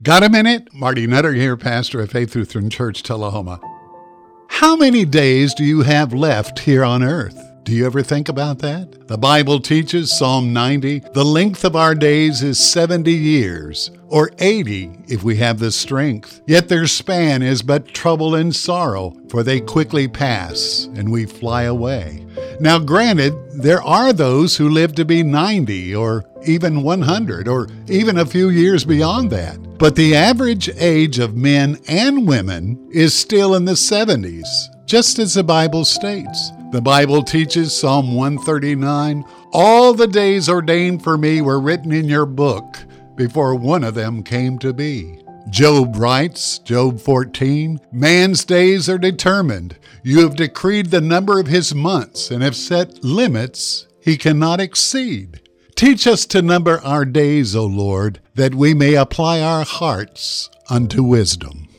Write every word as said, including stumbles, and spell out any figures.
Got a minute? Marty Nutter here, pastor of Faith Lutheran Church, Tullahoma. How many days do you have left here on earth? Do you ever think about that? The Bible teaches, Psalm ninety, the length of our days is seventy years, or eighty if we have the strength. Yet their span is but trouble and sorrow, for they quickly pass, and we fly away. Now granted, there are those who live to be ninety, or even one hundred, or even a few years beyond that. But the average age of men and women is still in the seventies, just as the Bible states. The Bible teaches, Psalm one thirty-nine, all the days ordained for me were written in your book before one of them came to be. Job writes, Job fourteen, man's days are determined. You have decreed the number of his months and have set limits he cannot exceed. Teach us to number our days, O Lord, that we may apply our hearts unto wisdom.